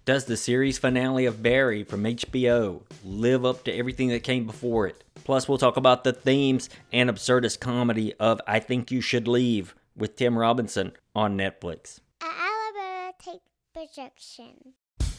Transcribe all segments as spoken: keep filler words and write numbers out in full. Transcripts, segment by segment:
Does the series finale of Barry from H B O live up to everything that came before it? Plus, we'll talk about the themes and absurdist comedy of I Think You Should Leave with Tim Robinson on Netflix. An Alabama Take projection.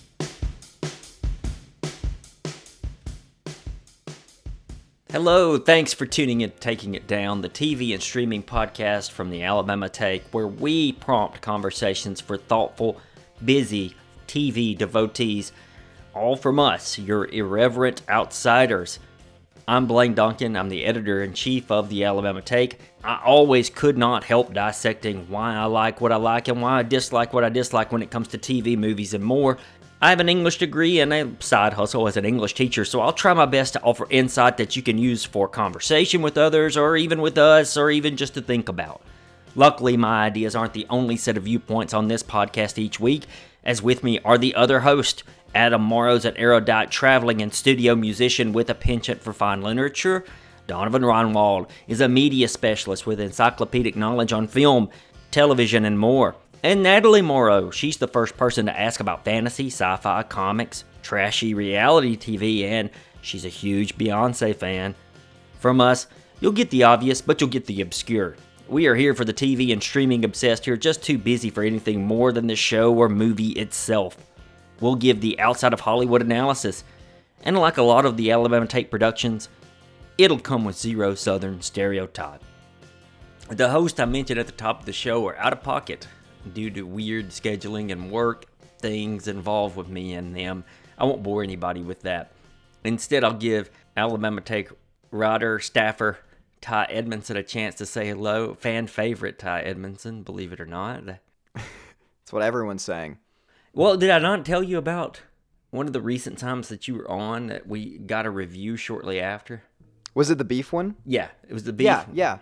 Hello, thanks for tuning in to Taking It Down, the T V and streaming podcast from the Alabama Take, where we prompt conversations for thoughtful, busy T V devotees, all from us, your irreverent outsiders. I'm Blaine Duncan. I'm the editor-in-chief of the Alabama Take. I always could not help dissecting why I like what I like and why I dislike what I dislike when it comes to T V, movies, and more. I have an English degree and a side hustle as an English teacher, so I'll try my best to offer insight that you can use for conversation with others, or even with us, or even just to think about. Luckily, my ideas aren't the only set of viewpoints on this podcast each week, as with me are the other host, Adam Morrow's an erudite traveling and studio musician with a penchant for fine literature. Donovan Ronwald is a media specialist with encyclopedic knowledge on film, television, and more. And Natalie Morrow, she's the first person to ask about fantasy, sci-fi, comics, trashy reality T V, and she's a huge Beyonce fan. From us, you'll get the obvious, but you'll get the obscure. We are here for the T V and streaming obsessed who are just too busy for anything more than the show or movie itself. We'll give the outside of Hollywood analysis, and like a lot of the Alabama Take productions, it'll come with zero Southern stereotype. The hosts I mentioned at the top of the show are out of pocket due to weird scheduling and work things involved with me and them. I won't bore anybody with that. Instead, I'll give Alabama Take writer, staffer, Ty Edmondson a chance to say hello. Fan favorite Ty Edmondson, believe it or not. That's what everyone's saying. Well, did I not tell you about one of the recent times that you were on that we got a review shortly after? Was it the beef one? Yeah, it was the beef. Yeah, yeah.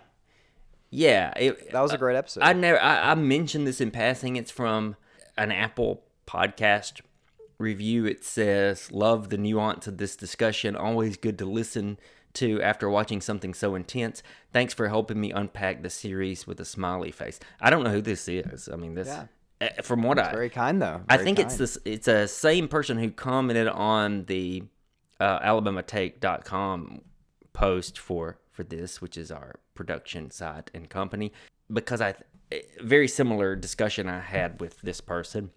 Yeah. It, that was a great episode. I never. I, I mentioned this in passing. It's from an Apple podcast review. It says, "Love the nuance of this discussion. Always good to listen to after watching something so intense. Thanks for helping me unpack the series with a smiley face." I don't know who this is. I mean, this. Yeah. From what It's I, very kind though. Very I think kind. it's this. It's a same person who commented on the uh, Alabama Take dot com post for for this, which is our production site and company, because I very similar discussion I had with this person.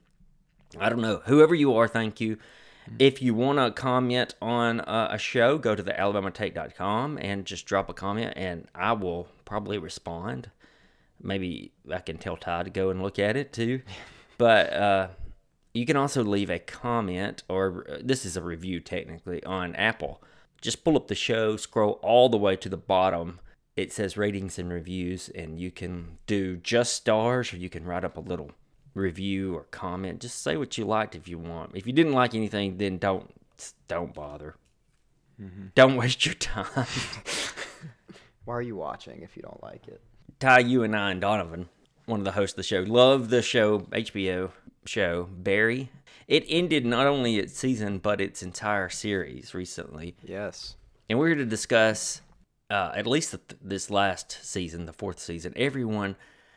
I don't know, whoever you are, thank you. If you want to comment on uh, a show, go to the Alabama Take dot com and just drop a comment, and I will probably respond. Maybe I can tell Ty to go and look at it too. But uh, you can also leave a comment, or uh, this is a review technically, on Apple. Just pull up the show, scroll all the way to the bottom. It says ratings and reviews, and you can do just stars, or you can write up a little review or comment. Just say what you liked if you want. If you didn't like anything, then don't don't bother. Mm-hmm. Don't waste your time. Why are you watching if you don't like it? Ty, you and I and Donovan, one of the hosts of the show, love the show, H B O show, Barry. It ended not only its season, but its entire series recently. Yes. And we're here to discuss, uh, at least th- this last season, the fourth season. Everyone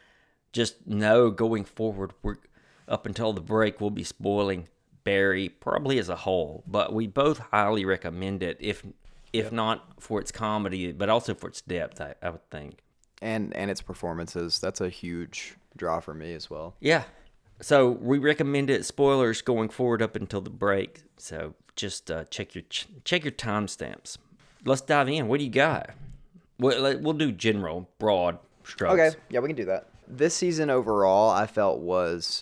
just know going forward, we're up until the break, we'll be spoiling Barry, probably as a whole. But we both highly recommend it, if if yep. not for its comedy, but also for its depth, I, I would think. And and its performances. That's a huge draw for me as well. Yeah. So we recommend it. Spoilers going forward up until the break. So just uh, check your ch- check your timestamps. Let's dive in. What do you got? We'll, we'll do general, broad strokes. Okay. Yeah, we can do that. This season overall, I felt was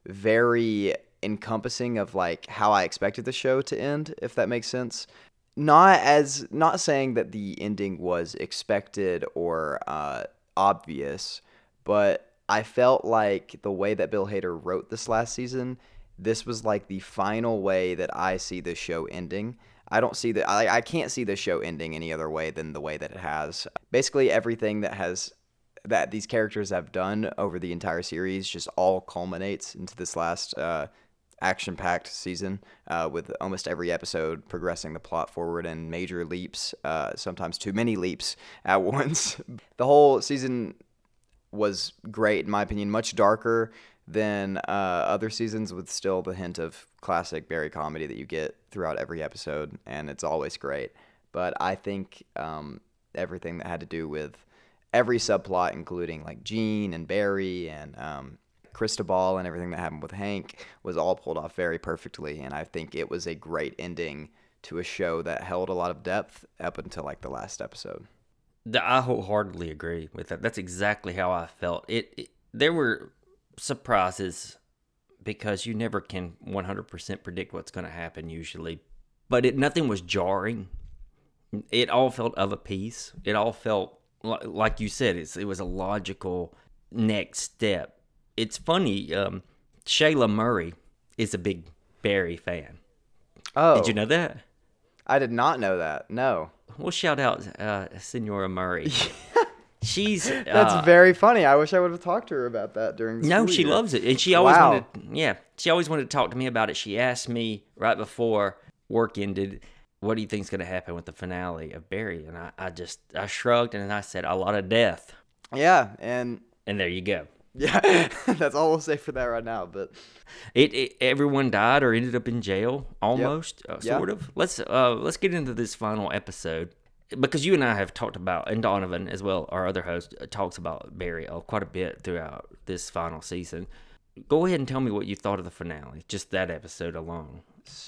very encompassing of like how I expected the show to end, if that makes sense. Not as not saying that the ending was expected or uh, obvious, but I felt like the way that Bill Hader wrote this last season, this was like the final way that I see the show ending. I don't see that. I, I can't see the show ending any other way than the way that it has. Basically, everything that has that these characters have done over the entire series just all culminates into this last uh, action-packed season, uh, with almost every episode progressing the plot forward in major leaps, uh, sometimes too many leaps at once. The whole season was great, in my opinion, much darker than uh, other seasons, with still the hint of classic Barry comedy that you get throughout every episode, and it's always great. But I think um, everything that had to do with every subplot, including like Gene and Barry and um, Cristobal and everything that happened with Hank, was all pulled off very perfectly, and I think it was a great ending to a show that held a lot of depth up until like the last episode. I wholeheartedly agree with that. That's exactly how I felt. It, it there were surprises because you never can one hundred percent predict what's going to happen usually, but it nothing was jarring. It all felt of a piece. It all felt like you said. It's, it was a logical next step. It's funny. Um, Shayla Murray is a big Barry fan. Oh, did you know that? I did not know that. No. We'll shout out uh, Senora Murray. She's That's uh, very funny. I wish I would have talked to her about that during the No, school she year. loves it. And she always Wow. wanted yeah, she always wanted to talk to me about it. She asked me right before work ended, what do you think's going to happen with the finale of Barry? And I, I just I shrugged and I said a lot of death. Yeah, and And there you go. yeah, that's all we'll say for that right now. But It, it everyone died or ended up in jail almost, uh, Yeah. sort of. Let's uh let's get into this final episode because you and I have talked about, and Donovan as well, our other host, uh, talks about Barry uh, quite a bit throughout this final season. Go ahead and tell me what you thought of the finale, just that episode alone.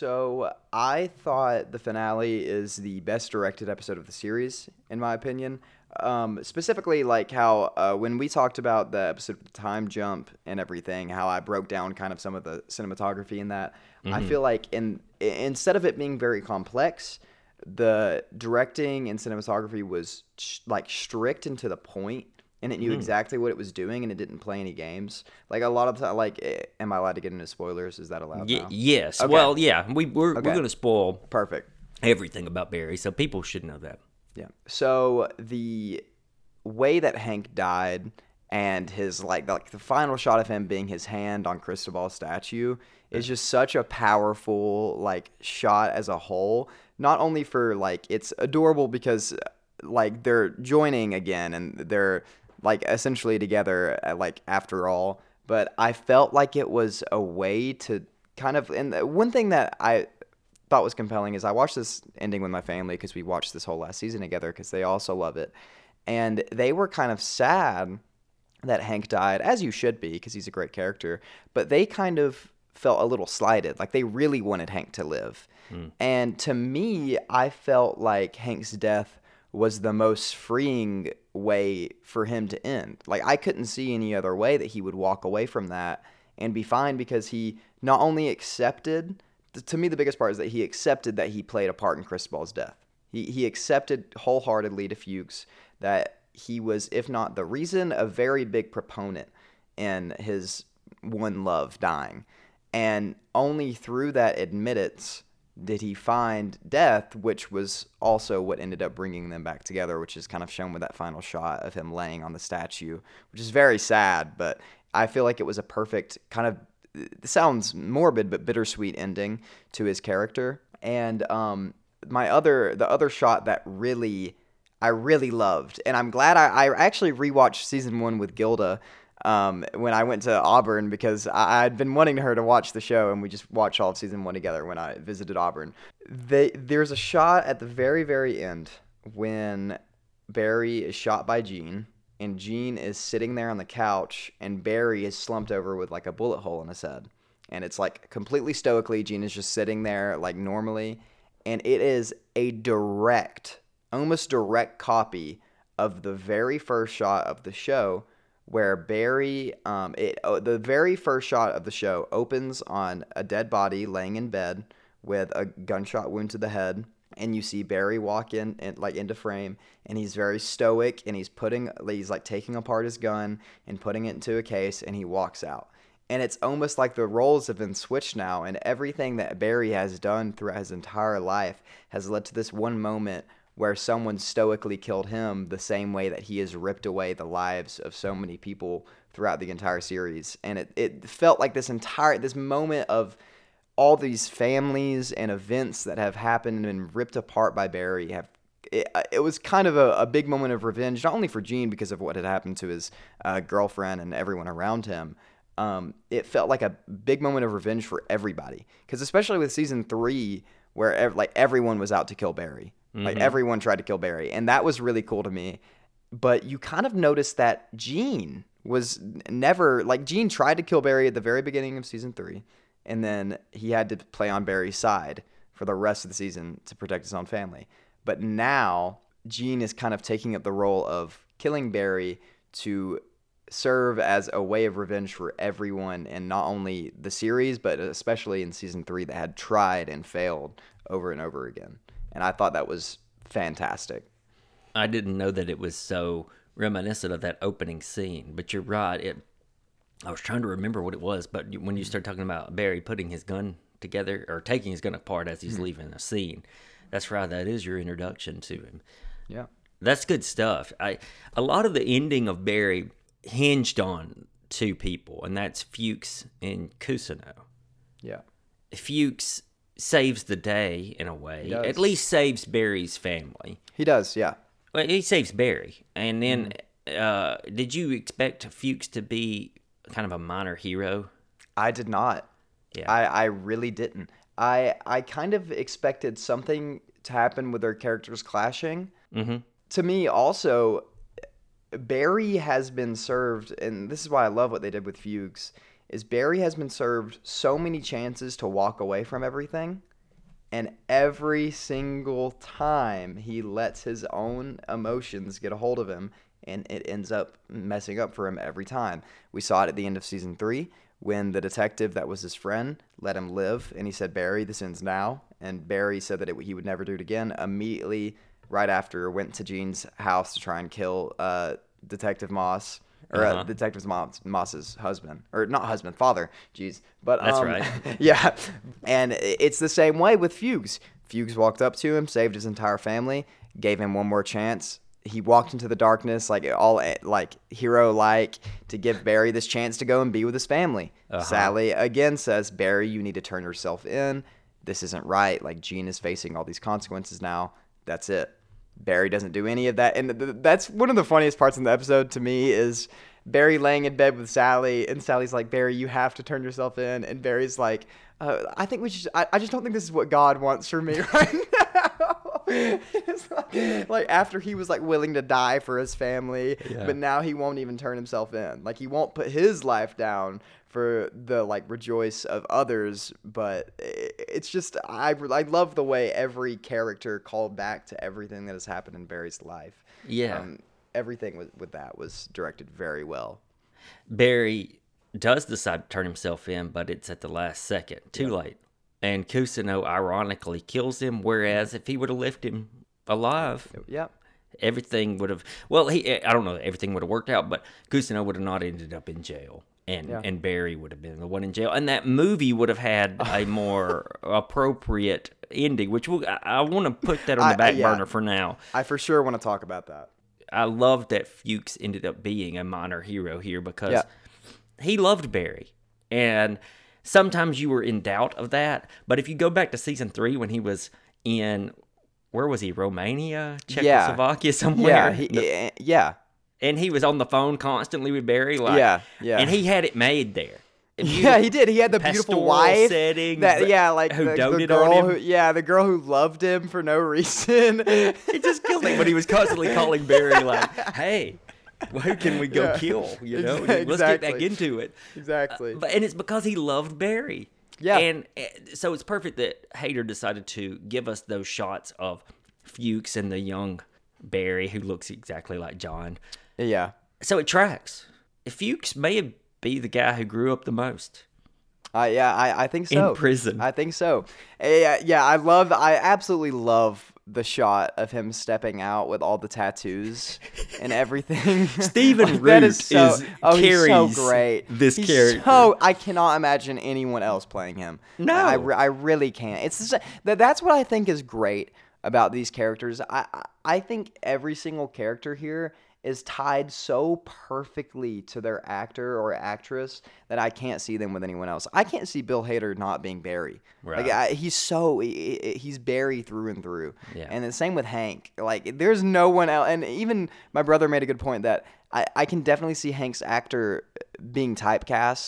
So I thought the finale is the best directed episode of the series, in my opinion. Um, specifically, like how uh, when we talked about the episode Time Jump and everything, how I broke down kind of some of the cinematography in that. Mm-hmm. I feel like in instead of it being very complex, the directing and cinematography was sh- like strict and to the point, and it knew mm. exactly what it was doing, and it didn't play any games. Like a lot of the, like, eh, am I allowed to get into spoilers? Is that allowed Y- now? yes. Okay. Well, yeah. We we're Okay. we're gonna spoil Perfect. everything about Barry, so people should know that. Yeah. So the way that Hank died and his like like the final shot of him being his hand on Cristobal's statue is just such a powerful like shot as a whole. Not only for like it's adorable because like they're joining again and they're like essentially together like after all, but I felt like it was a way to kind of, and one thing that I thought was compelling is I watched this ending with my family because we watched this whole last season together because they also love it, and they were kind of sad that Hank died, as you should be because he's a great character, but they kind of felt a little slighted, like they really wanted Hank to live. Mm. And to me, I felt like Hank's death was the most freeing way for him to end. Like I couldn't see any other way that he would walk away from that and be fine, because he not only accepted, to me the biggest part is that he accepted that he played a part in Cristobal's death. He he accepted wholeheartedly to Fuchs that he was, if not the reason, a very big proponent in his one love dying. And only through that admittance did he find death, which was also what ended up bringing them back together, which is kind of shown with that final shot of him laying on the statue, which is very sad, but I feel like it was a perfect kind of, it sounds morbid, but bittersweet ending to his character. And um, my other, the other shot that really, I really loved, and I'm glad I, I actually rewatched season one with Gilda um, when I went to Auburn, because I, I'd been wanting her to watch the show, and we just watched all of season one together when I visited Auburn. They, there's a shot at the very, very end when Barry is shot by Gene, and Gene is sitting there on the couch, and Barry is slumped over with like a bullet hole in his head. And it's like completely stoically, Gene is just sitting there like normally, and it is a direct, almost direct copy of the very first shot of the show, where Barry, um, it oh, the very first shot of the show opens on a dead body laying in bed with a gunshot wound to the head, and you see Barry walk in and like into frame, and he's very stoic, and he's putting, he's like taking apart his gun and putting it into a case, and he walks out. And it's almost like the roles have been switched now, and everything that Barry has done throughout his entire life has led to this one moment where someone stoically killed him the same way that he has ripped away the lives of so many people throughout the entire series. And it, it felt like this entire, this moment of all these families and events that have happened and been ripped apart by Barry have, it, it was kind of a, a big moment of revenge, not only for Gene because of what had happened to his uh, girlfriend and everyone around him, um, it felt like a big moment of revenge for everybody. Because especially with season three, where ev- like everyone was out to kill Barry. Mm-hmm. Like everyone tried to kill Barry. And that was really cool to me. But you kind of noticed that Gene was never, like Gene tried to kill Barry at the very beginning of season three. And then he had to play on Barry's side for the rest of the season to protect his own family. But now Gene is kind of taking up the role of killing Barry to serve as a way of revenge for everyone in not only the series, but especially in season three that had tried and failed over and over again. And I thought that was fantastic. I didn't know that it was so reminiscent of that opening scene, but you're right. It. I was trying to remember what it was, but when you start talking about Barry putting his gun together or taking his gun apart as he's mm-hmm. leaving a scene, that's right. That is your introduction to him. Yeah, that's good stuff. I a lot of the ending of Barry hinged on two people, and that's Fuchs and Cousineau. Yeah, Fuchs saves the day in a way. At least saves Barry's family. He does, yeah. Well, he saves Barry, and then mm-hmm. uh, did you expect Fuchs to be kind of a minor hero? I did not. Yeah, I, I really didn't. I I kind of expected something to happen with their characters clashing. Mm-hmm. To me, also, Barry has been served, and this is why I love what they did with Fuchs, is Barry has been served so many chances to walk away from everything, and every single time he lets his own emotions get a hold of him, and it ends up messing up for him every time. We saw it at the end of season three when the detective that was his friend let him live, and he said, Barry, this ends now. And Barry said that it, he would never do it again. Immediately, right after, went to Gene's house to try and kill uh, Detective Moss, or uh-huh. uh, Detective Moss, Moss's husband. Or not husband, father. Jeez. But, That's um, right. Yeah. And it's the same way with Fuchs. Fuchs walked up to him, saved his entire family, gave him one more chance. He walked into the darkness, like all like hero-like, to give Barry this chance to go and be with his family. Uh-huh. Sally again says, Barry, you need to turn yourself in. This isn't right. Like, Gene is facing all these consequences now. That's it. Barry doesn't do any of that. And th- that's one of the funniest parts in the episode to me is Barry laying in bed with Sally, and Sally's like, Barry, you have to turn yourself in. And Barry's like, uh, I think we should, I, I just don't think this is what God wants for me right now. It's like, like after he was like willing to die for his family, yeah. but now he won't even turn himself in. Like, he won't put his life down for the like rejoice of others. But it's just, I, I love the way every character called back to everything that has happened in Barry's life. Yeah. Um, everything with, with that was directed very well. Barry does decide to turn himself in, but it's at the last second. Too yeah. late. And Cousineau ironically kills him, whereas if he would have left him alive, yep. everything would have, well, he I don't know, everything would have worked out, but Cousineau would have not ended up in jail. And yeah. and Barry would have been the one in jail. And that movie would have had a more appropriate ending, which we'll, I, I want to put that on the back I, yeah. burner for now. I for sure want to talk about that. I love that Fuchs ended up being a minor hero here because yeah. he loved Barry. And sometimes you were in doubt of that. But if you go back to season three when he was in, where was he, Romania? Czechoslovakia, yeah. somewhere? Yeah, he, yeah. And he was on the phone constantly with Barry. Like, yeah, yeah. And he had it made there. Yeah, he did. He had the beautiful wife setting that, yeah, like who the, doted the girl on him. Who, yeah, the girl who loved him for no reason. It just kills me. But he was constantly calling Barry like, "Hey, well, who can we go yeah. kill? You know, exactly. let's get back into it." Exactly. Uh, but and it's because he loved Barry. Yeah. And uh, so it's perfect that Hader decided to give us those shots of Fuchs and the young Barry, who looks exactly like John. Yeah. So it tracks. Fuchs may be the guy who grew up the most. Uh, yeah, I, I think so. In prison. I think so. Yeah, yeah, I love, I absolutely love the shot of him stepping out with all the tattoos and everything. Stephen like, Root that is, so, is oh, carries he's so great. This he's character. So, I cannot imagine anyone else playing him. No. I, I really can't. It's just, that that's what I think is great about these characters. I, I think every single character here is tied so perfectly to their actor or actress that I can't see them with anyone else. I can't see Bill Hader not being Barry. Right. Like I, he's so he, he's Barry through and through. Yeah. And the same with Hank. Like there's no one else. And even my brother made a good point that I, I can definitely see Hank's actor being typecast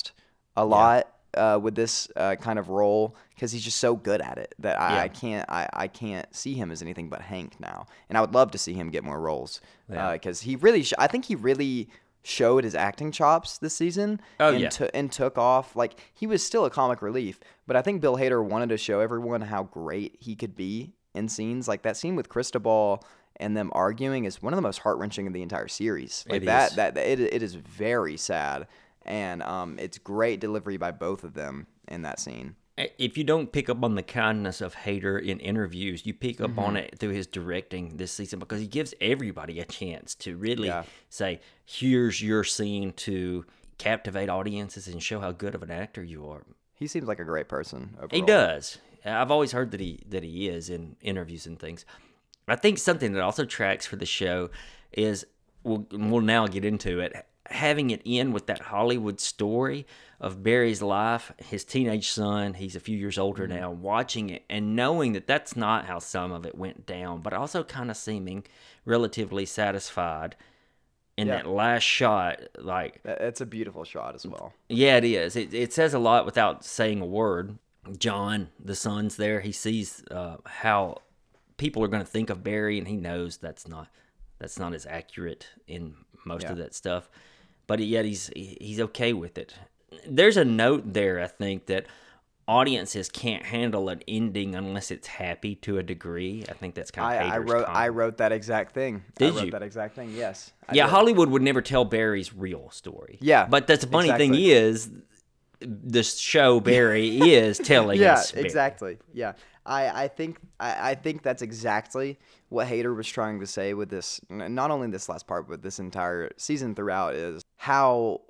a lot uh, with this uh, kind of role because he's just so good at it that I, Yeah. I can't I, I can't see him as anything but Hank now. And I would love to see him get more roles Yeah. because he really sh- I think he really showed his acting chops this season. Oh, and yeah. to- and took off. Like, he was still a comic relief, but I think Bill Hader wanted to show everyone how great he could be in scenes. Like, that scene with Cristobal and them arguing is one of the most heart-wrenching of the entire series. Like, It that, is. that it, it is very sad, and um, it's great delivery by both of them in that scene. If you don't pick up on the kindness of Hader in interviews, you pick up Mm-hmm. on it through his directing this season because he gives everybody a chance to really Yeah. say, here's your scene to captivate audiences and show how good of an actor you are. He seems like a great person overall. He does. I've always heard that he that he is in interviews and things. I think something that also tracks for the show is, we'll, we'll now get into it, having it end with that Hollywood story of Barry's life, his teenage son, he's a few years older Mm-hmm. now, watching it and knowing that that's not how some of it went down, but also kind of seeming relatively satisfied in Yeah. that last shot. Like, That- It's a beautiful shot as well. yeah, it is. It, it says a lot without saying a word. John, the son's there. He sees uh, how people are going to think of Barry, and he knows that's not that's not as accurate in most of Yeah. that stuff. But yet he's he's okay with it. There's a note there, I think, that audiences can't handle an ending unless it's happy to a degree. I think that's kind I, of I wrote I wrote that exact thing. Did I wrote you? that exact thing, yes. I Yeah, did. Hollywood would never tell Barry's real story. Yeah, But that's the funny thing exactly. is, the show Barry is telling Yeah, us. Barry. exactly. Yeah, I, I think I, I think that's exactly what Hader was trying to say with this. n- Not only this last part, but this entire season throughout is how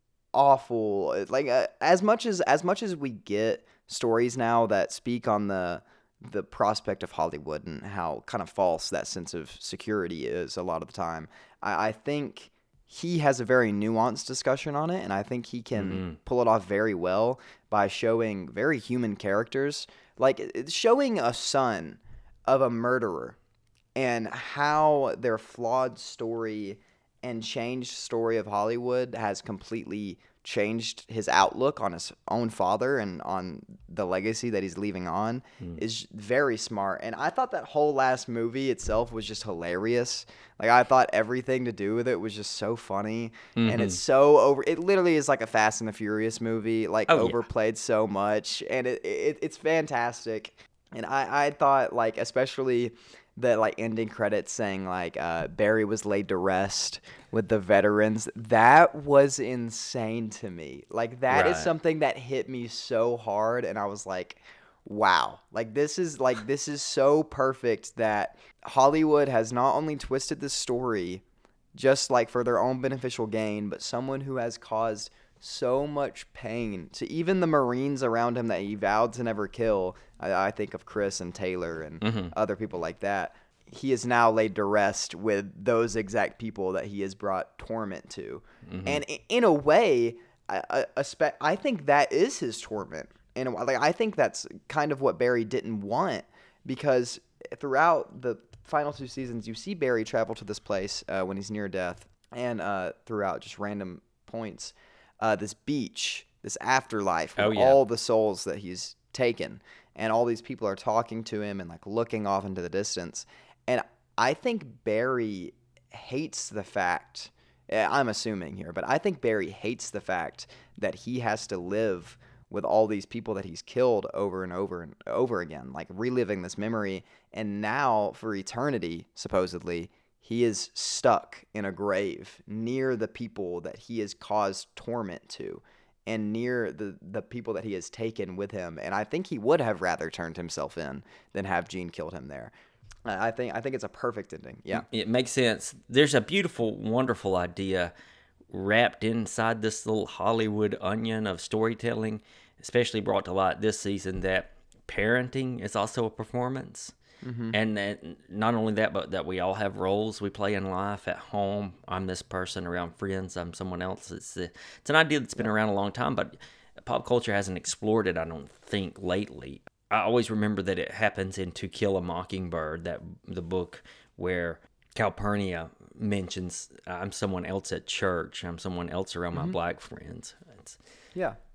awful. Like uh, as much as as much as we get stories now that speak on the the prospect of Hollywood and how kind of false that sense of security is a lot of the time, I, I think he has a very nuanced discussion on it, and I think he can Mm-hmm. pull it off very well by showing very human characters, like it- showing a son of a murderer and how their flawed story and changed story of Hollywood has completely changed his outlook on his own father and on the legacy that he's leaving on is very smart. And I thought that whole last movie itself was just hilarious. Like, I thought everything to do with it was just so funny, and it's so over. It literally is like a Fast and the Furious movie, like Oh, yeah. overplayed so much, and it, it it's fantastic. And I I thought, like, especially the like ending credits saying like uh, Barry was laid to rest with the veterans. That was insane to me. Like, that is Right. something that hit me so hard, and I was like, wow, like this is like this is so perfect that Hollywood has not only twisted the story just like for their own beneficial gain, but someone who has caused so much pain to even the Marines around him that he vowed to never kill. I, I think of Chris and Taylor and other people like that. He is now laid to rest with those exact people that he has brought torment to. And i- in a way, I, I, I spe- I think that is his torment. And like, I think that's kind of what Barry didn't want, because throughout the final two seasons, you see Barry travel to this place uh, when he's near death, and uh, throughout just random points, uh, this beach, this afterlife, with Oh, yeah. all the souls that he's taken, and all these people are talking to him and like looking off into the distance. And I think Barry hates the fact, eh, I'm assuming here, but I think Barry hates the fact that he has to live with all these people that he's killed over and over and over again, like reliving this memory. And now for eternity, supposedly, he is stuck in a grave near the people that he has caused torment to, and near the, the people that he has taken with him. And I think he would have rather turned himself in than have Gene killed him there. I I think I think it's a perfect ending. Yeah. It makes sense. There's a beautiful, wonderful idea wrapped inside this little Hollywood onion of storytelling, especially brought to light this season, that parenting is also a performance. And that not only that, but that we all have roles we play in life. At home, I'm this person. Around friends, I'm someone else. It's a, it's an idea that's been around a long time, but pop culture hasn't explored it, I don't think, lately. I always remember that it happens in To Kill a Mockingbird, that the book where Calpurnia mentions, I'm someone else at church. I'm someone else around my black friends. It's, Yeah.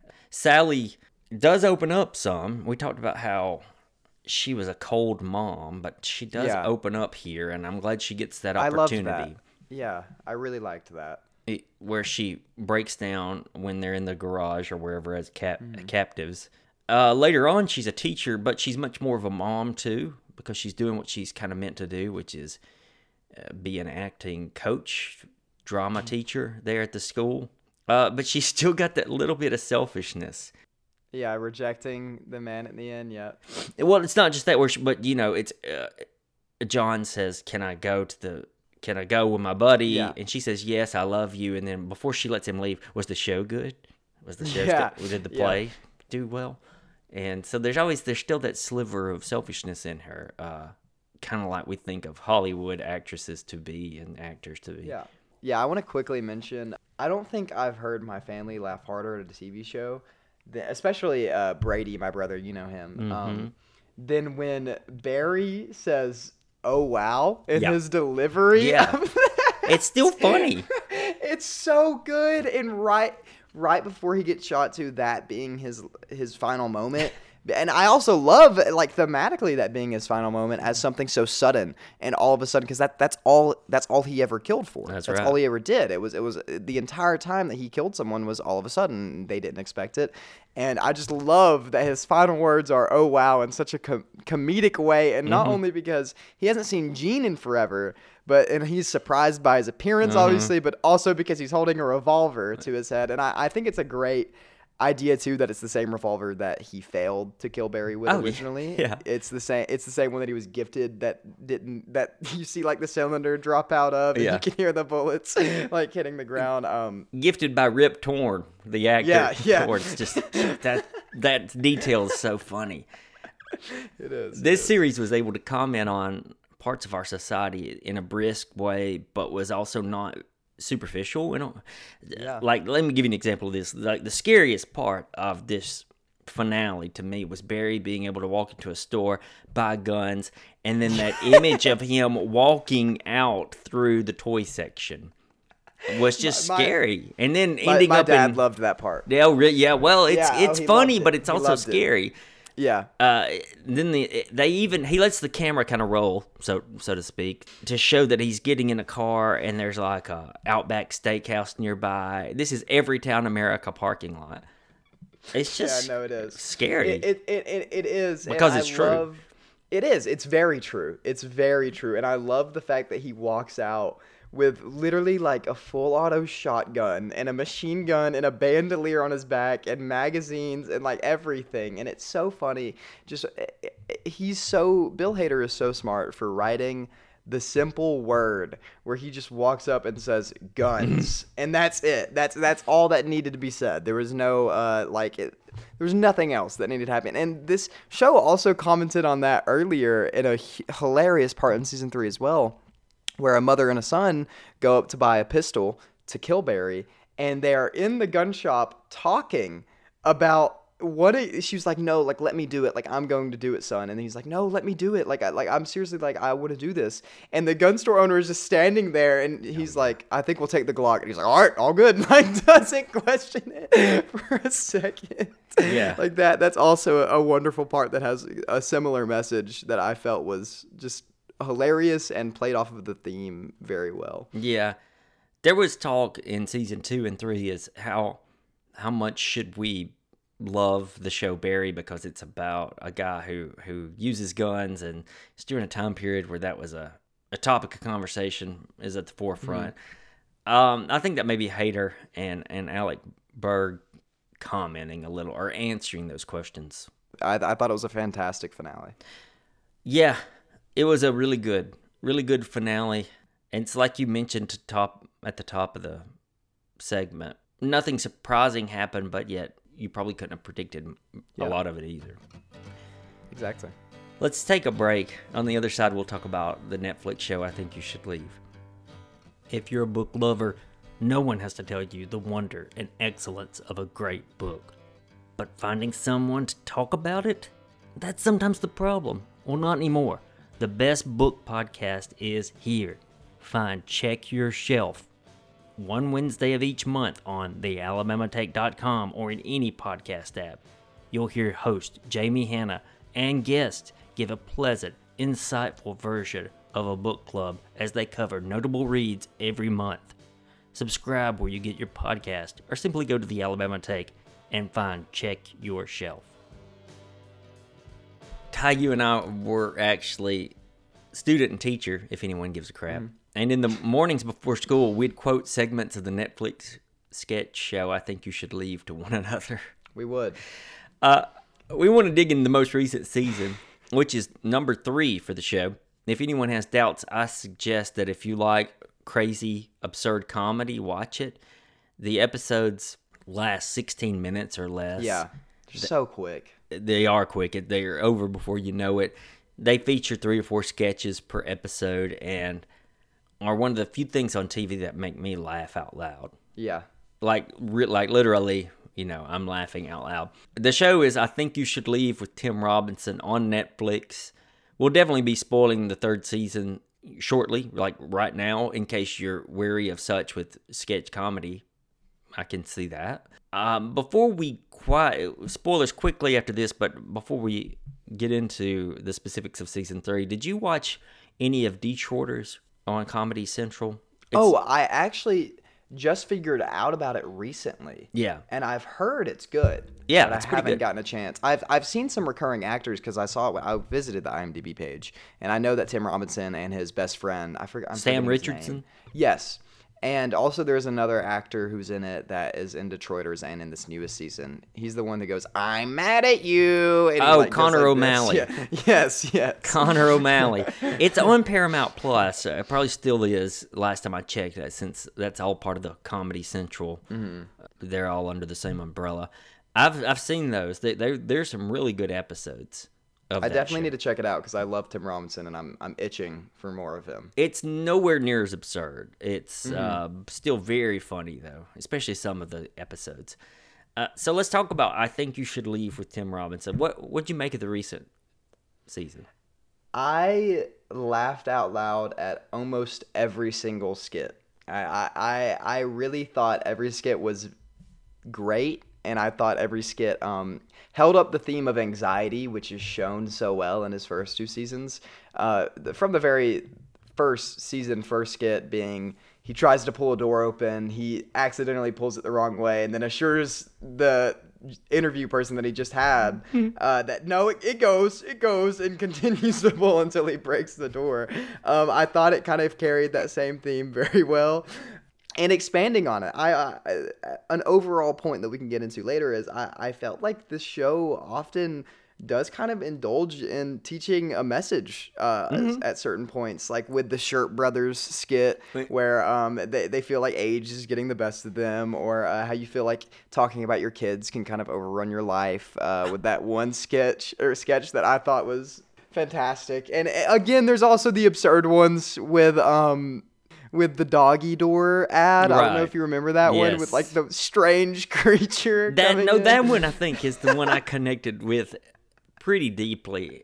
Sally does open up some. We talked about how she was a cold mom, but she does Yeah. open up here, and I'm glad she gets that I loved opportunity. that. Yeah, I really liked that. It- where she breaks down when they're in the garage or wherever as cap- captives. Uh, later on, she's a teacher, but she's much more of a mom too, because she's doing what she's kind of meant to do, which is uh, be an acting coach, drama teacher there at the school. Uh, but she's still got that little bit of selfishness. Yeah, rejecting the man at the end. Yeah. Well, it's not just that, where she, but you know, it's uh, John says, "Can I go to the?" Can I go with my buddy? Yeah. And she says, yes, I love you. And then before she lets him leave, was the show good? Was the show, Yeah. still, did the Yeah. play do well? And so there's always, there's still that sliver of selfishness in her, uh, kind of like we think of Hollywood actresses to be and actors to be. Yeah. Yeah, I want to quickly mention, I don't think I've heard my family laugh harder at a T V show, than, especially uh, Brady, my brother, you know him, Mm-hmm. um, than when Barry says, oh, wow, in Yeah. his delivery. Yeah. of that. It's still funny. It's so good, and right right before he gets shot to, that being his his final moment. And I also love, like, thematically that being his final moment as something so sudden and all of a sudden, because that that's all that's all he ever killed for. That's that's right. all he ever did. It was it was the entire time that he killed someone was all of a sudden. They didn't expect it, and I just love that his final words are "oh wow" in such a com- comedic way, and not Mm-hmm. only because he hasn't seen Gene in forever, but and he's surprised by his appearance, Mm-hmm. obviously, but also because he's holding a revolver to his head, and I, I think it's a great idea too that it's the same revolver that he failed to kill Barry with Oh, yeah. originally. Yeah. It's the same it's the same one that he was gifted that didn't that you see like the cylinder drop out of, and Yeah. you can hear the bullets like hitting the ground. Um Gifted by Rip Torn, the actor. Yeah, yeah. Torn. It's just, that, that detail is so funny. it is. This series was able to comment on parts of our society in a brisk way, but was also not superficial. You know, Yeah. like let me give you an example of this. Like the scariest part of this finale to me was Barry being able to walk into a store, buy guns, and then that image of him walking out through the toy section was just My- my- scary. And then My, ending my up dad in loved that part. yeah, re- yeah. Well, it's Yeah, oh, it's he funny, loved it. but it's He also loved it. scary. Yeah. Uh, then the, they even he lets the camera kind of roll, so so to speak, to show that he's getting in a car and there's like a Outback Steakhouse nearby. This is every town America parking lot. It's just Yeah, no, it is scary. It it it, it, it is and Because I it's true. love- it is. It's very true. It's very true, and I love the fact that he walks out with literally like a full auto shotgun and a machine gun and a bandolier on his back and magazines and like everything, and it's so funny. Just he's so Bill Hader is so smart for writing the simple word where he just walks up and says guns and that's it. That's that's all that needed to be said. There was no uh like it, there was nothing else that needed to happen. And this show also commented on that earlier in a h- hilarious part in season three as well, where a mother and a son go up to buy a pistol to kill Barry, and they are in the gun shop talking about what it, she was like, no, like, let me do it. Like, I'm going to do it, son. And he's like, no, let me do it. Like, I, like, I'm seriously like, I want to do this. And the gun store owner is just standing there, and he's like, I think we'll take the Glock. And he's like, all right, all good. Like, doesn't question it for a second. Yeah. Like that. That's also a, a wonderful part that has a similar message that I felt was just hilarious and played off of the theme very well. Yeah, there was talk in season two and three is how how much should we love the show Barry, because it's about a guy who who uses guns, and it's during a time period where that was a, a topic of conversation is at the forefront. Um, I think that maybe Hader and and Alec Berg commenting a little or answering those questions. I, I thought it was a fantastic finale. Yeah, it was a really good, really good finale. And it's like you mentioned to top at the top of the segment. Nothing surprising happened, but yet you probably couldn't have predicted Yeah. a lot of it either. Exactly. Let's take a break. On the other side, we'll talk about the Netflix show I Think You Should Leave. If you're a book lover, no one has to tell you the wonder and excellence of a great book. But finding someone to talk about it? That's sometimes the problem. Well, not anymore. The best book podcast is here. Find Check Your Shelf. one Wednesday of each month on the alabama take dot com or in any podcast app. You'll hear host Jamie Hanna and guests give a pleasant, insightful version of a book club as they cover notable reads every month. Subscribe where you get your podcast, or simply go to the Alabama Take and find Check Your Shelf. Ty, you and I were actually student and teacher, if anyone gives a crap. Mm-hmm. And in the mornings before school, we'd quote segments of the Netflix sketch show, I Think You Should Leave, to one another. We would. Uh, we want to dig into the most recent season, which is number three for the show. If anyone has doubts, I suggest that if you like crazy, absurd comedy, watch it. The episodes last sixteen minutes or less. Yeah, they're so quick. They are quick. They're over before you know it. They feature three or four sketches per episode and are one of the few things on T V that make me laugh out loud. Yeah. Like, re- like literally, you know, I'm laughing out loud. The show is I Think You Should Leave with Tim Robinson on Netflix. We'll definitely be spoiling the third season shortly, like right now, in case you're weary of such with sketch comedy. I can see that. Um, before we quite spoilers quickly after this, but before we get into the specifics of season three, did you watch any of Detroiters on Comedy Central? It's, oh, I actually just figured out about it recently. Yeah, and I've heard it's good. Yeah, but it's I pretty haven't good. gotten a chance. I've I've seen some recurring actors because I saw it. I visited the IMDb page, and I know that Tim Robinson and his best friend, I forgot, I'm Sam forgetting his Richardson. name. Yes. And also there's another actor who's in it that is in Detroiters and in this newest season. He's the one that goes, "I'm mad at you." And he, Oh, like, Connor goes like O'Malley. Yeah. Yes, yes. Connor O'Malley. It's on Paramount Plus. Uh, it probably still is. Last time I checked, that since that's all part of the Comedy Central, mm-hmm. They're all under the same umbrella. I've I've seen those. They, they, there's some really good episodes. Of I that definitely show. need to check it out because I love Tim Robinson and I'm I'm itching for more of him. It's nowhere near as absurd. It's Mm-hmm. uh, still very funny, though, especially some of the episodes. Uh, so let's talk about I Think You Should Leave with Tim Robinson. What what'd you make of the recent season? I laughed out loud at almost every single skit. I I, I, I really thought every skit was great, and I thought every skit um, held up the theme of anxiety, which is shown so well in his first two seasons. Uh, from the very first season, first skit being he tries to pull a door open, he accidentally pulls it the wrong way, and then assures the interview person that he just had uh, that no, it, it goes, it goes, and continues to pull until he breaks the door. Um, I thought it kind of carried that same theme very well. And expanding on it, I, I an overall point that we can get into later is I, I felt like this show often does kind of indulge in teaching a message uh, mm-hmm. at certain points, like with the Shirt Brothers skit, Wait. where um, they, they feel like age is getting the best of them, or uh, how you feel like talking about your kids can kind of overrun your life uh, with that one sketch or sketch that I thought was fantastic. And again, there's also the absurd ones with... Um, with the doggy door ad. Right. I don't know if you remember that yes. one with like the strange creature. That no, in. that one I think is the one I connected with pretty deeply.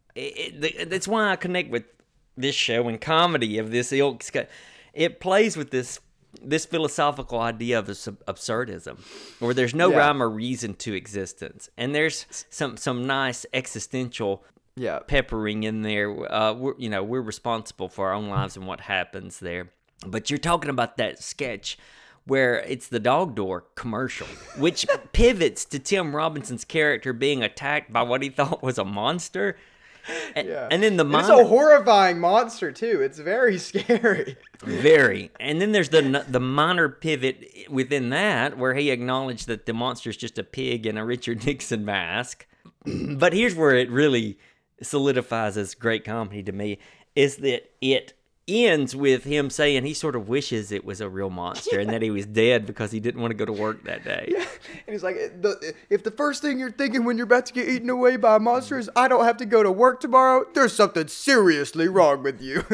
It, it, that's why I connect with this show and comedy of this ilk. It plays with this this philosophical idea of absurdism, where there's no yeah. rhyme or reason to existence, and there's some some nice existential. Yeah, peppering in there. Uh, we're, you know, we're responsible for our own lives and what happens there. But you're talking about that sketch where it's the dog door commercial, which pivots to Tim Robinson's character being attacked by what he thought was a monster. And, yeah. and then the minor, it's a horrifying monster too. It's very scary. Very. And then there's the the minor pivot within that where he acknowledged that the monster is just a pig in a Richard Nixon mask. But here's where it really solidifies as great comedy to me, is that it ends with him saying he sort of wishes it was a real monster and that he was dead because he didn't want to go to work that day. Yeah. And he's like, the, if the first thing you're thinking when you're about to get eaten away by a monster is I don't have to go to work tomorrow, there's something seriously wrong with you.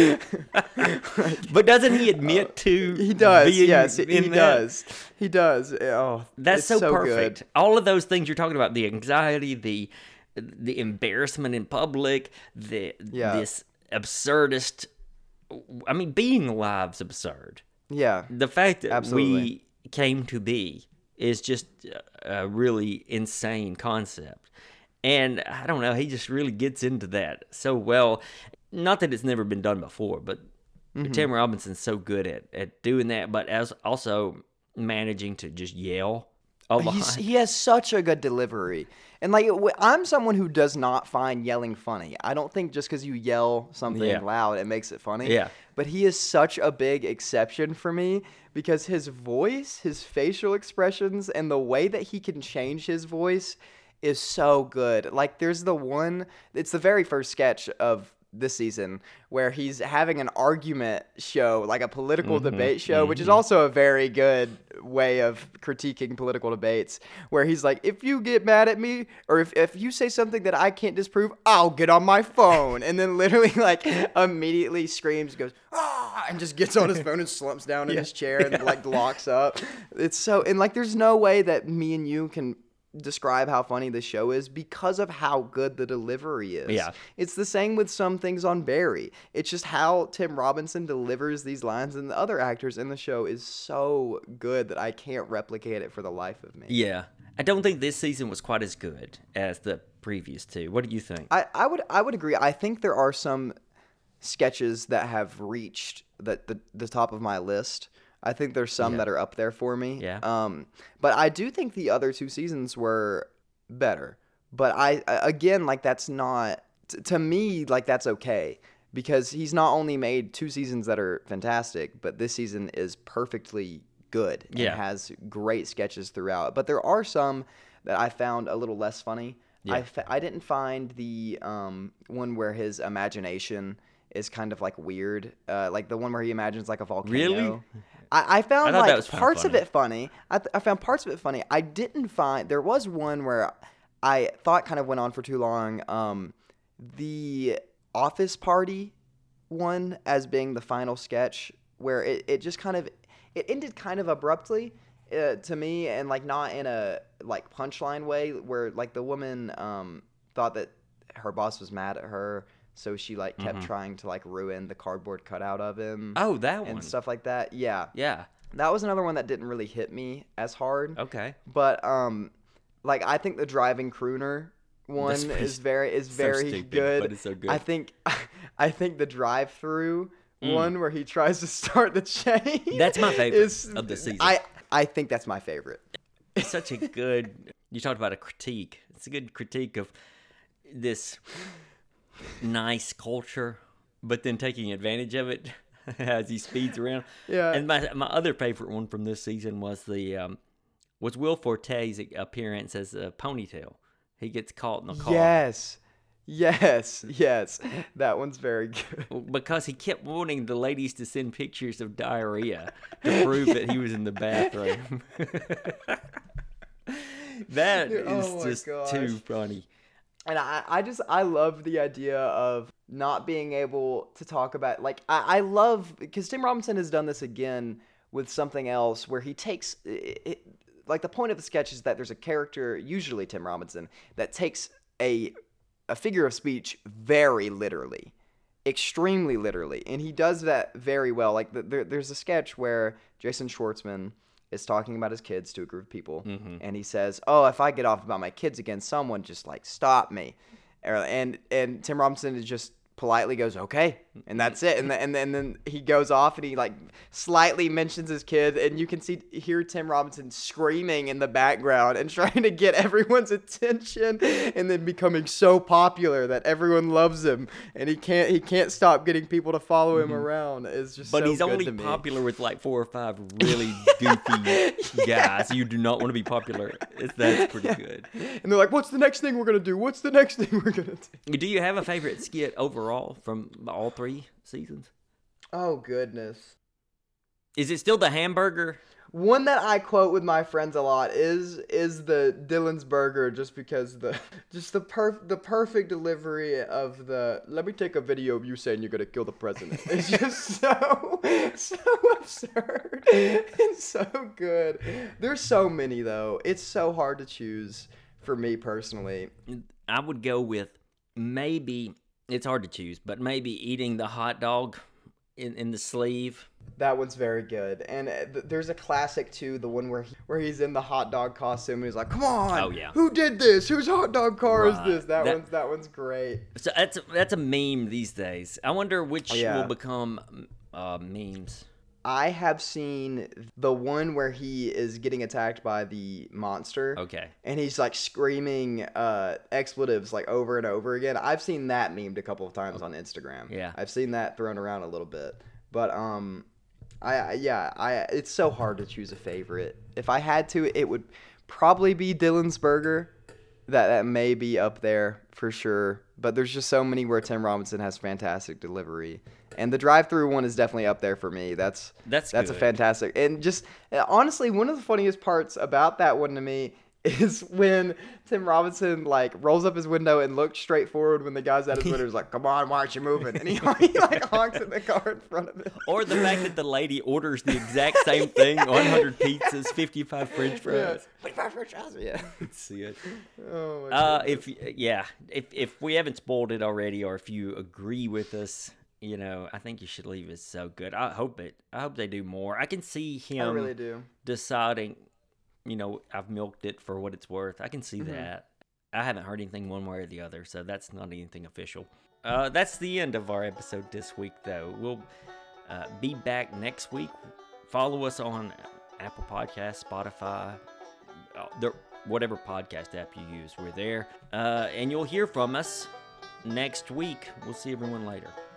like, but doesn't he admit uh, to he does being yes he in does that? He does oh that's so, so perfect good. All of those things you're talking about, the anxiety, the the embarrassment in public, the yeah. this absurdist, I mean, being alive's absurd. Yeah. The fact that Absolutely. we came to be is just a really insane concept. And I don't know, he just really gets into that so well. Not that it's never been done before, but Mm-hmm. Tim Robinson's so good at, at doing that, but as also managing to just yell a lot. He's, he has such a good delivery. And, like, w- I'm someone who does not find yelling funny. I don't think just because you yell something Yeah. loud, it makes it funny. Yeah. But he is such a big exception for me because his voice, his facial expressions, and the way that he can change his voice is so good. Like, there's the one, it's the very first sketch of this season where he's having an argument show, like a political Mm-hmm, debate show, mm-hmm. which is also a very good way of critiquing political debates, where he's like, if you get mad at me or if, if you say something that I can't disprove, I'll get on my phone. And then literally like immediately screams, goes, ah, and just gets on his phone and slumps down in Yeah. his chair and like locks up. It's so, and like there's no way that me and you can describe how funny the show is because of how good the delivery is. Yeah. It's the same with some things on Barry. It's just how Tim Robinson delivers these lines, and the other actors in the show is so good that I can't replicate it for the life of me. Yeah. I don't think this season was quite as good as the previous two. What do you think? I, I would I would agree. I think there are some sketches that have reached the, the, the top of my list. I think there's some Yeah. that are up there for me. Yeah. Um, but I do think the other two seasons were better. But I again, like that's not t- to me like that's okay because he's not only made two seasons that are fantastic, but this season is perfectly good and Yeah. has great sketches throughout. But there are some that I found a little less funny. Yeah. I, fa- I didn't find the um, one where his imagination is kind of like weird, uh, like the one where he imagines like a volcano. Really? I, I found I thought that like was kinda parts of funny. it funny. I, th- I found parts of it funny. I didn't find there was one where I thought kind of went on for too long. Um, the office party one as being the final sketch where it, it just kind of it ended kind of abruptly uh, to me and like not in a like punchline way where like the woman um, thought that her boss was mad at her. So she like kept trying to like ruin the cardboard cutout of him. Oh, that and one. stuff like that. Yeah. Yeah. That was another one that didn't really hit me as hard. Okay. But um like I think the driving crooner one That's pretty- is very is so very stupid, good. but it's so good. I think I think the drive-through Mm. one where he tries to start the chain. That's my favorite is, of the season. I I think that's my favorite. It's such a good. You talked about a critique. It's a good critique of this nice culture, but then taking advantage of it as he speeds around. Yeah. And my my other favorite one from this season was the um, was Will Forte's appearance as a ponytail. He gets caught in the car. Yes. Yes, yes. That one's very good. Because he kept wanting the ladies to send pictures of diarrhea to prove that he was in the bathroom. That Dude, is oh my just gosh. too funny. And I, I just I love the idea of not being able to talk about like I, I love because Tim Robinson has done this again with something else where he takes it, it, like the point of the sketch is that there's a character, usually Tim Robinson, that takes a a figure of speech very literally, extremely literally, and he does that very well. Like the, there, there's a sketch where Jason Schwartzman is talking about his kids to a group of people, and he says, "Oh, if I get off about my kids again, someone just like stop me," and and Tim Robinson is just politely goes, "Okay," and that's it. And then and then, and then he goes off and he like slightly mentions his kid, and you can see hear Tim Robinson screaming in the background and trying to get everyone's attention, and then becoming so popular that everyone loves him, and he can't he can't stop getting people to follow him around. It's just But so he's good only to me. popular with like four or five really goofy guys. You do not want to be popular. It's, that's pretty good. And they're like, "What's the next thing we're gonna do? What's the next thing we're gonna do?" Do you have a favorite skit overall from all three seasons? Oh goodness. Is it still the hamburger? One that I quote with my friends a lot is is the Dylan's burger, just because the just the perf the perfect delivery of the "let me take a video of you saying you're gonna kill the president." It's just so so absurd and so good. There's so many though. It's so hard to choose for me personally. I would go with maybe, it's hard to choose, but maybe eating the hot dog in, in the sleeve. That one's very good. And uh, th- there's a classic too, the one where he, where he's in the hot dog costume and he's like, "Come on, Oh, yeah. who did this? Whose hot dog car Right. is this?" That, That- one's that one's great. So that's a, that's a meme these days. I wonder which Yeah. will become uh, memes. I have seen the one where he is getting attacked by the monster. Okay. And he's like screaming uh, expletives like over and over again. I've seen that memed a couple of times on Instagram. Yeah. I've seen that thrown around a little bit. But um I, I yeah, I it's so hard to choose a favorite. If I had to, it would probably be Dylan's Burger. That that may be up there for sure. But there's just so many where Tim Robinson has fantastic delivery. And the drive-through one is definitely up there for me. That's That's that's good. a fantastic. And just honestly, one of the funniest parts about that one to me is when Tim Robinson like rolls up his window and looks straight forward when the guy's at his window. He's like, "Come on, why aren't you moving?" And he, he like honks at the car in front of him. Or the fact that the lady orders the exact same thing, one hundred pizzas, fifty-five French fries. fifty-five French fries. Yeah. See it. Oh my Uh, if yeah, if if we haven't spoiled it already, or if you agree with us, you know, I think you should leave. It's so good. I hope it. I hope they do more. I can see him I really do. deciding, you know, I've milked it for what it's worth. I can see Mm-hmm. that. I haven't heard anything one way or the other, so that's not anything official. Uh, that's the end of our episode this week, though. We'll uh, be back next week. Follow us on Apple Podcasts, Spotify, uh, the, whatever podcast app you use. We're there. Uh, and you'll hear from us next week. We'll see everyone later.